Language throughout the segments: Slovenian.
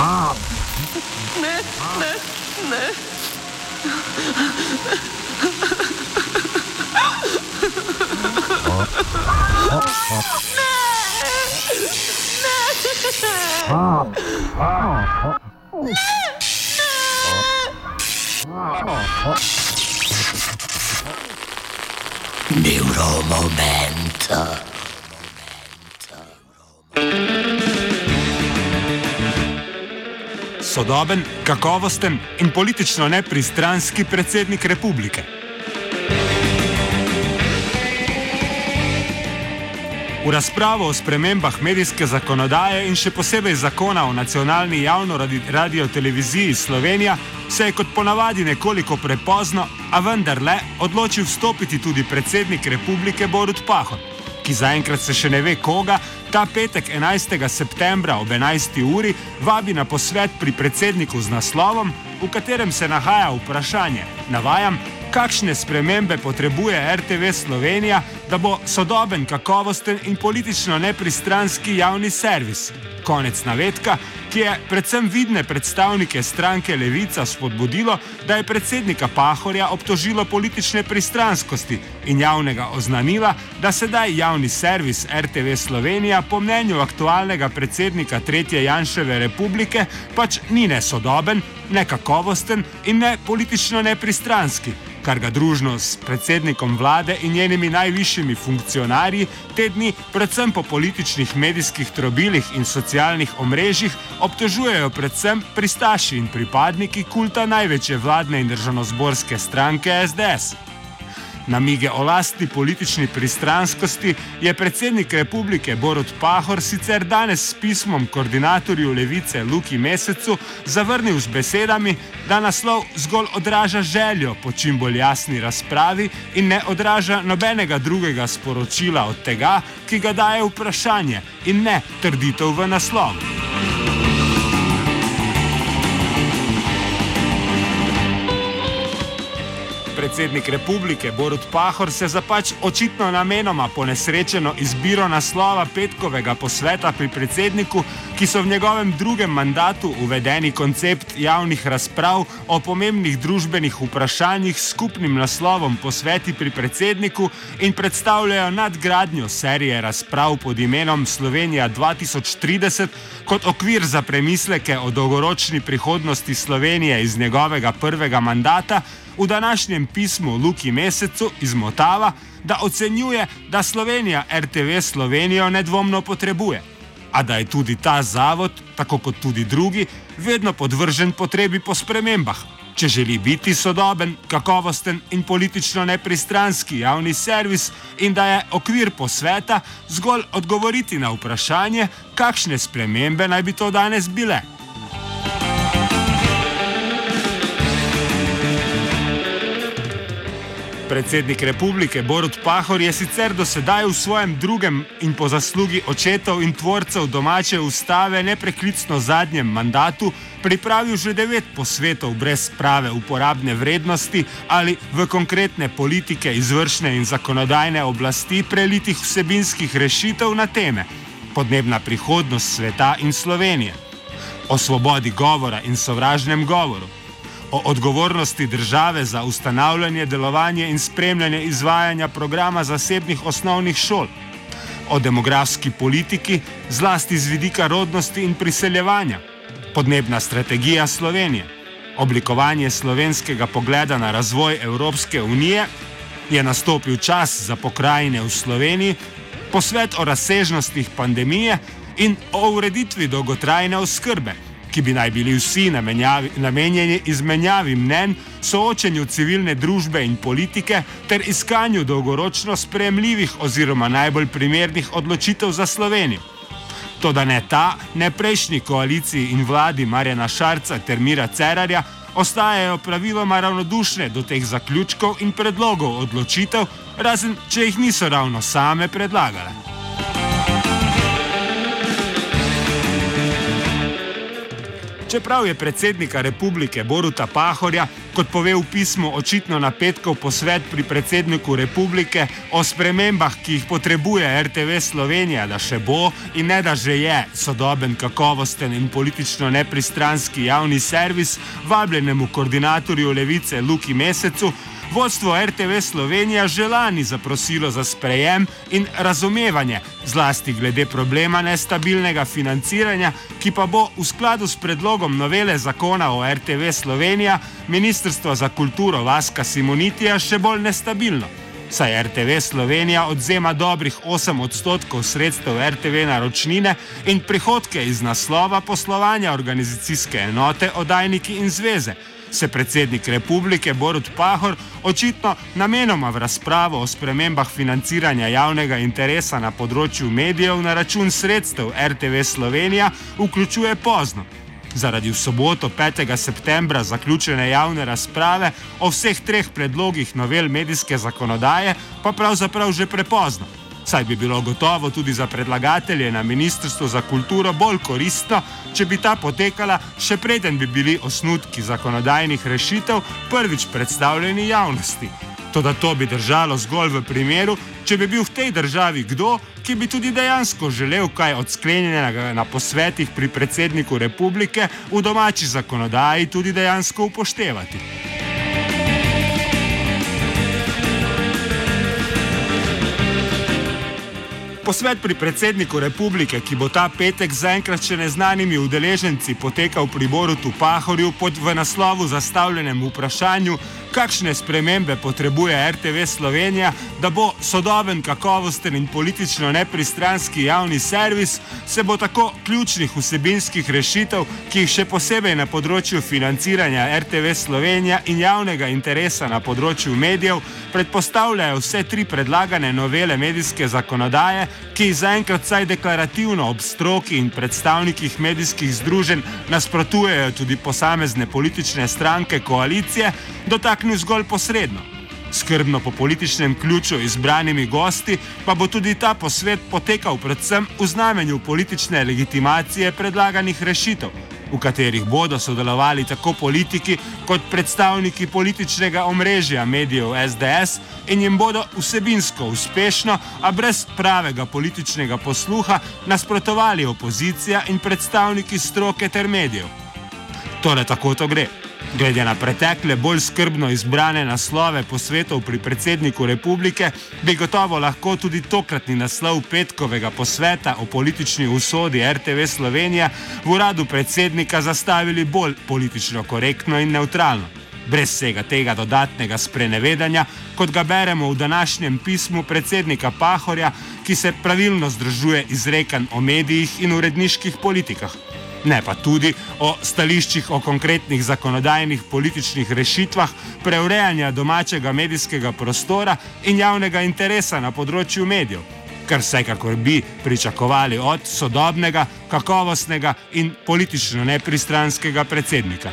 Ne, ne, ne. Neuromomento. Sodoben, kakovosten in politično nepristranski predsednik republike. V razpravo o spremembah medijske zakonodaje in še posebej zakona o nacionalni javno radioteleviziji Slovenija se je kot ponavadi nekoliko prepozno, a vendarle odločil vstopiti tudi predsednik republike Borut Pahor, ki zaenkrat se še ne ve koga, ta petek 11. septembra ob 11. uri vabi na posvet pri predsedniku z naslovom, v katerem se nahaja vprašanje, navajam, kakšne spremembe potrebuje RTV Slovenija, da bo sodoben, kakovosten in politično nepristranski javni servis. Konec navedka, ki je predvsem vidne predstavnike stranke Levica spodbudilo, da je predsednika Pahorja obtožilo politične pristranskosti in javnega oznanila, da sedaj javni servis RTV Slovenija po mnenju aktualnega predsednika Tretje Janševe republike pač ni ne sodoben, ne kakovosten in ne politično nepristranski, kar ga družno s predsednikom vlade in njenimi najvišjimi funkcionarji te dni predvsem po političnih medijskih trobilih in socialnih omrežjih obtožujejo predvsem pristaši in pripadniki kulta največje vladne in državnozborske stranke SDS. Namige o lastni politični pristranskosti je predsednik republike Borut Pahor sicer danes s pismom koordinatorju Levice Luki Mesecu zavrnil z besedami, da naslov zgolj odraža željo po čim bolj jasni razpravi in ne odraža nobenega drugega sporočila od tega, ki ga daje vprašanje in ne trditev v naslovu. Predsednik republike Borut Pahor se za pač očitno namenoma ponesrečeno izbiro naslova petkovega posveta pri predsedniku, ki so v njegovem drugem mandatu uvedeni koncept javnih razprav o pomembnih družbenih vprašanjih s skupnim naslovom Posveti pri predsedniku in predstavljajo nadgradnjo serije razprav pod imenom Slovenija 2030 kot okvir za premisleke o dolgoročni prihodnosti Slovenije iz njegovega prvega mandata, v današnjem pismu Luki Mesecu izmotava, da ocenjuje, da Slovenija RTV Slovenijo nedvomno potrebuje, a da je tudi ta zavod, tako kot tudi drugi, vedno podvržen potrebi po spremembah, če želi biti sodoben, kakovosten in politično nepristranski javni servis in da je okvir posveta zgolj odgovoriti na vprašanje, kakšne spremembe naj bi to danes bile. Predsednik republike Borut Pahor je sicer do sedaj v svojem drugem in po zaslugi očetov in tvorcev domače ustave nepreklicno zadnjem mandatu pripravil že 9 posvetov brez prave uporabne vrednosti ali v konkretne politike izvršne in zakonodajne oblasti prelitih vsebinskih rešitev na teme podnebna prihodnost sveta in Slovenije, o svobodi govora in sovražnem govoru, o odgovornosti države za ustanavljanje, delovanje in spremljanje izvajanja programa zasebnih osnovnih šol, o demografski politiki, zlasti z vidika rodnosti in priseljevanja, podnebna strategija Slovenije, oblikovanje slovenskega pogleda na razvoj Evropske unije, je nastopil čas za pokrajine v Sloveniji, posvet o razsežnostih pandemije in o ureditvi dolgotrajne oskrbe, ki bi naj bili vsi namenjeni izmenjavi mnenj, soočenju civilne družbe in politike ter iskanju dolgoročno sprejemljivih oziroma najbolj primernih odločitev za Slovenijo. Toda ne ta, ne prejšnji koaliciji in vladi Marjana Šarca ter Mira Cerarja ostajajo praviloma ravnodušne do teh zaključkov in predlogov odločitev, razen če jih niso ravno same predlagale. Čeprav je predsednika republike Boruta Pahorja, kot pove v pismu, očitno na petkov posvet pri predsedniku republike o spremembah, ki jih potrebuje RTV Slovenija, da še bo in ne da že je sodoben, kakovosten in politično nepristranski javni servis, vabljenemu koordinatorju Levice Luki Mesecu, vodstvo RTV Slovenija že lani zaprosilo za sprejem in razumevanje, zlasti glede problema nestabilnega financiranja, ki pa bo v skladu s predlogom novele zakona o RTV Slovenija Ministrstva za kulturo Vaska Simonitija še bolj nestabilno. Saj RTV Slovenija odzema dobrih 8% sredstev RTV naročnine in prihodke iz naslova poslovanja organizacijske enote Oddajniki in zveze, se predsednik republike Borut Pahor očitno namenoma v razpravo o spremembah financiranja javnega interesa na področju medijev na račun sredstev RTV Slovenija vključuje pozno. Zaradi v soboto 5. septembra zaključene javne razprave o vseh treh predlogih novel medijske zakonodaje pa pravzaprav že prepozno. Saj bi bilo gotovo tudi za predlagatelje na Ministrstvu za kulturo bolj koristno, če bi ta potekala še preden bi bili osnutki zakonodajnih rešitev prvič predstavljeni javnosti. Toda to bi držalo zgolj v primeru, če bi bil v tej državi kdo, ki bi tudi dejansko želel kaj od sklenjenega na posvetih pri predsedniku republike v domači zakonodaji tudi dejansko upoštevati. Posvet pri predsedniku republike, ki bo ta petek z zaenkrat še neznanimi udeleženci potekal pri Borutu Pahorju v naslovu zastavljenem vprašanju, kakšne spremembe potrebuje RTV Slovenija, da bo sodoben, kakovosten in politično nepristranski javni servis, se bo tako ključnih vsebinskih rešitev, ki jih še posebej na področju financiranja RTV Slovenija in javnega interesa na področju medijev predpostavljajo vse tri predlagane novele medijske zakonodaje, ki zaenkrat vsaj deklarativno ob stroki in predstavnikih medijskih združenj nasprotujejo tudi posamezne politične stranke koalicije, dotaknil zgolj posredno. Skrbno po političnem ključu izbranimi gosti pa bo tudi ta posvet potekal predvsem v znamenju politične legitimacije predlaganih rešitev, v katerih bodo sodelovali tako politiki kot predstavniki političnega omrežja medijev SDS in jim bodo vsebinsko uspešno, a brez pravega političnega posluha nasprotovali opozicija in predstavniki stroke ter medijev. Torej tako to gre. Glede na pretekle bolj skrbno izbrane naslove posvetov pri predsedniku republike, bi gotovo lahko tudi tokratni naslov petkovega posveta o politični usodi RTV Slovenija v uradu predsednika zastavili bolj politično korektno in nevtralno, brez vsega tega dodatnega sprenevedanja, kot ga beremo v današnjem pismu predsednika Pahorja, ki se pravilno združuje izrekanj o medijih in uredniških politikah. Ne pa tudi o stališčih o konkretnih zakonodajnih političnih rešitvah preurejanja domačega medijskega prostora in javnega interesa na področju medijev, kar vsekakor bi pričakovali od sodobnega, kakovostnega in politično nepristranskega predsednika.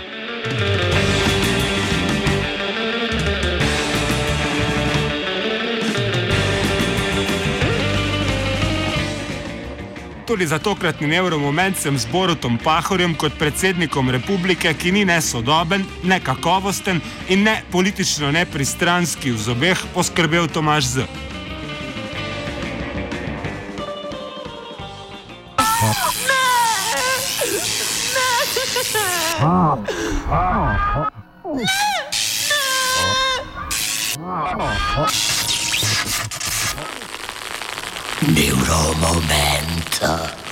Tudi za tokratni Neuromoment sem z Borutom Pahorjem kot predsednikom republike, ki ni ne sodoben, ne kakovosten in ne politično nepristranski v zobeh, poskrbel Tomaž Z. Neuromoment.